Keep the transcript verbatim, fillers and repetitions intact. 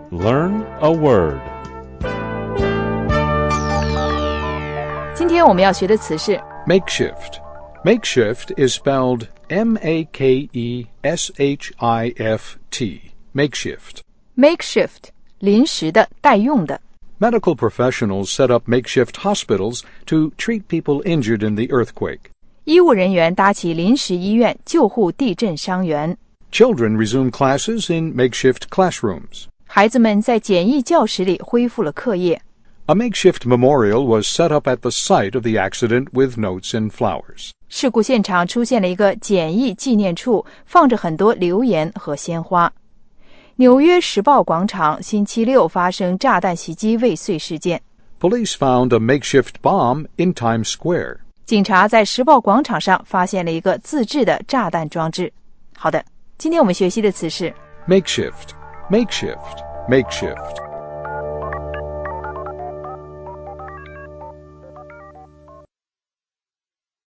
Learn a word. 今天我们要学的词是 Makeshift. Makeshift is spelled M A K E S H I F T. Makeshift. makeshift 临时的代用的 Medical professionals set up makeshift hospitals to treat people injured in the earthquake. 医务人员搭起临时医院救护地震伤员 Children resume classes in makeshift classrooms. 孩子们在简易教室里恢复了课业 A makeshift memorial was set up at the site of the accident with notes and flowers. 事故现场出现了一个简易纪念处，放着很多留言和鲜花。纽约时报广场星期六发生炸弹袭击未遂事件。 Police found a makeshift bomb in Times Square. 警察在时报广场上发现了一个自制的炸弹装置。好的，今天我们学习的词是 Makeshift. Makeshift. Makeshift.